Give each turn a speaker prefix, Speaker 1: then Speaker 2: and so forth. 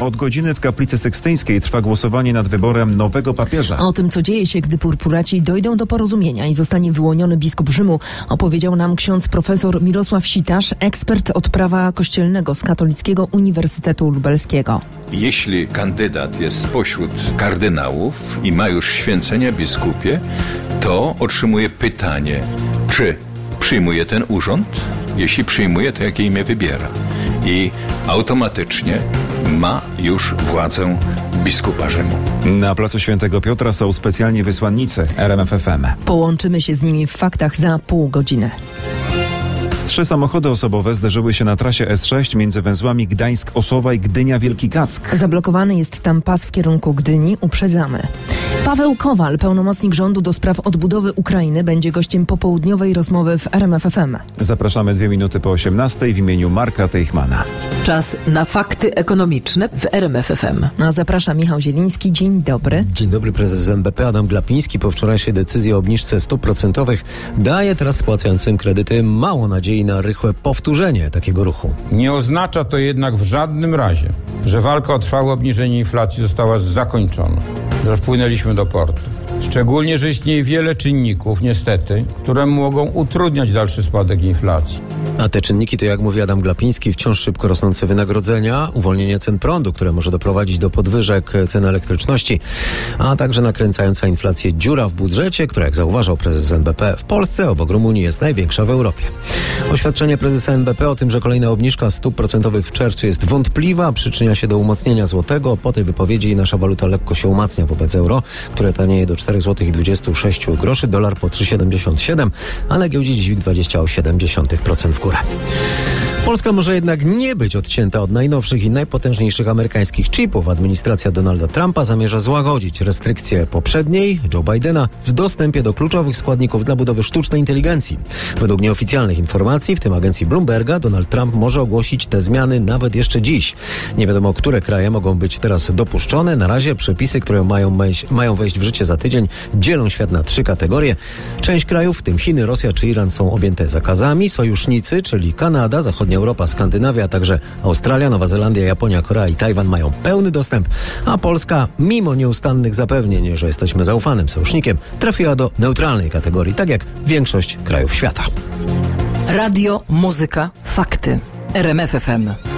Speaker 1: Od godziny w Kaplicy Sykstyńskiej trwa głosowanie nad wyborem nowego papieża.
Speaker 2: O tym, co dzieje się, gdy purpuraci dojdą do porozumienia i zostanie wyłoniony biskup Rzymu, opowiedział nam ksiądz profesor Mirosław Sitasz, ekspert od prawa kościelnego z Katolickiego Uniwersytetu Lubelskiego.
Speaker 3: Jeśli kandydat jest spośród kardynałów i ma już święcenia biskupie, to otrzymuje pytanie, czy przyjmuje ten urząd? Jeśli przyjmuje, to jakie imię wybiera? I automatycznie ma już władzę biskupa Rzymu.
Speaker 1: Na placu Świętego Piotra są specjalni wysłannicy RMF FM.
Speaker 2: Połączymy się z nimi w faktach za pół godziny.
Speaker 1: 3 samochody osobowe zderzyły się na trasie S6 między węzłami Gdańsk-Osowa i Gdynia-Wielki Kack.
Speaker 2: Zablokowany jest tam pas w kierunku Gdyni, uprzedzamy. Paweł Kowal, pełnomocnik rządu do spraw odbudowy Ukrainy, będzie gościem popołudniowej rozmowy w RMF FM.
Speaker 1: Zapraszamy 2 minuty po 18 w imieniu Marka Teichmana.
Speaker 4: Czas na fakty ekonomiczne w RMF FM.
Speaker 2: A zaprasza Michał Zieliński. Dzień dobry.
Speaker 5: Dzień dobry. Prezes NBP Adam Glapiński po wczorajszej decyzji o obniżce stóp procentowych daje teraz spłacającym kredyty mało nadziei na rychłe powtórzenie takiego ruchu.
Speaker 6: Nie oznacza to jednak w żadnym razie, że walka o trwałe obniżenie inflacji została zakończona, że wpłynęliśmy do portu. Szczególnie, że istnieje wiele czynników, niestety, które mogą utrudniać dalszy spadek inflacji.
Speaker 5: A te czynniki to, jak mówi Adam Glapiński, wciąż szybko rosnące wynagrodzenia, uwolnienie cen prądu, które może doprowadzić do podwyżek cen elektryczności, a także nakręcająca inflację dziura w budżecie, która, jak zauważał prezes NBP, w Polsce obok Rumunii jest największa w Europie. Oświadczenie prezesa NBP o tym, że kolejna obniżka stóp procentowych w czerwcu jest wątpliwa, przyczynia się do umocnienia złotego. Po tej wypowiedzi nasza waluta lekko się umacnia wobec euro, które tanieje do 4,26 zł, dolar po 3,77, a na giełdzie dziś WIG 20,7% w górę. Polska może jednak nie być odcięta od najnowszych i najpotężniejszych amerykańskich chipów. Administracja Donalda Trumpa zamierza złagodzić restrykcje poprzedniej, Joe Bidena, w dostępie do kluczowych składników dla budowy sztucznej inteligencji. Według nieoficjalnych informacji, w tym agencji Bloomberga, Donald Trump może ogłosić te zmiany nawet jeszcze dziś. Nie wiadomo, które kraje mogą być teraz dopuszczone. Na razie przepisy, które mają wejść w życie za tydzień, dzielą świat na 3 kategorie. Część krajów, w tym Chiny, Rosja czy Iran, są objęte zakazami. Sojusznicy, czyli Kanada, Zachodnia Europa, Skandynawia, a także Australia, Nowa Zelandia, Japonia, Korea i Tajwan mają pełny dostęp, a Polska, mimo nieustannych zapewnień, że jesteśmy zaufanym sojusznikiem, trafiła do neutralnej kategorii, tak jak większość krajów świata.
Speaker 4: Radio, muzyka, fakty. RMF FM.